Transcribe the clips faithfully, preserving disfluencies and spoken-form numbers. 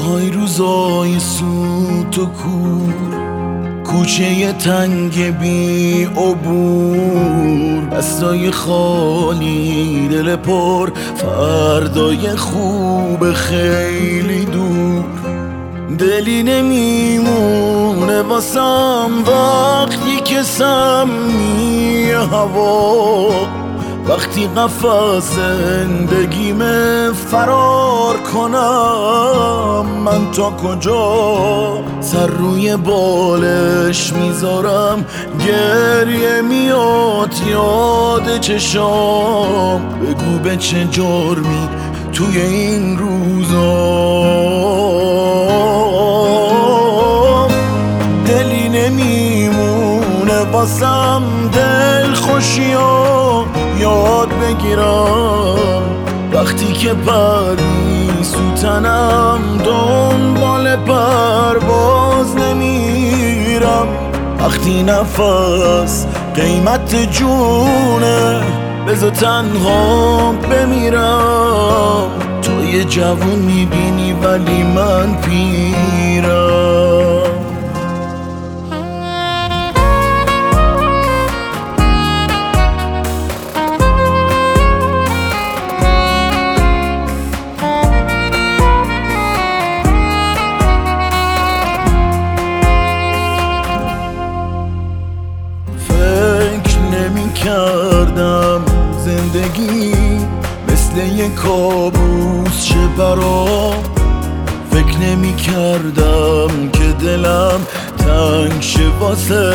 های روزای سوت و کور، کوچه تنگ بی عبور، دستای خالی دل پر، فردای خوب خیلی دور. دلی نمیمونه واسم وقتی که سمی هوا، وقتی قفس زندگیم فرار کنم. من تا کجا سر روی بالش میذارم، گریه میاد یاد چشام. بگو به چه جرمی توی این روزا دلی نمیمونه واسم دل خوشیو یاد بگیرم. وقتی که پری سوتنم دنبال پرواز نمیرم. وقتی نفس قیمت جونه بذار تنها بمیرم. تو یه جوون میبینی ولی من پیرم. کردم زندگی مثل یک کابوس چه برام. فکر نمی کردم که دلم تنگ شه واسه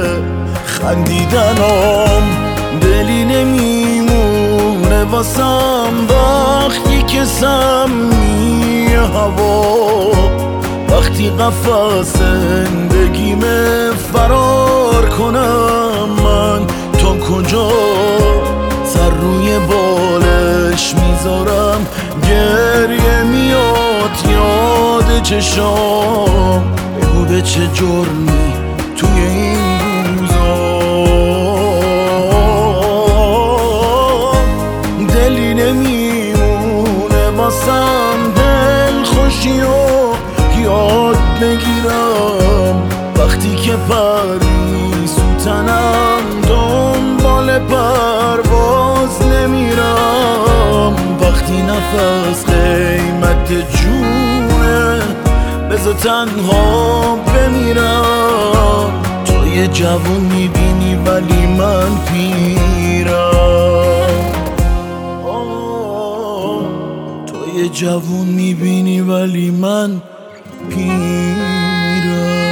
خندیدنم. دلی نمیمونه واسم وقتی که سمی هوا، وقتی قفس زندگیم فرار کنم. من تا کجا سر روی بالش میذارم، گریه میاد یاد چشام. بگو به چه جرمی توی این روزا دلی نمیمونه واسم دل خوشیو یاد بگیرم. وقتی که پری سوتنم دنبال پرواز نمیرم. وقتی نفس قیمت جونه بذار تنها بمیرم. تو یه جوون میبینی ولی من پیرم. تو یه جوون میبینی ولی من پیرم.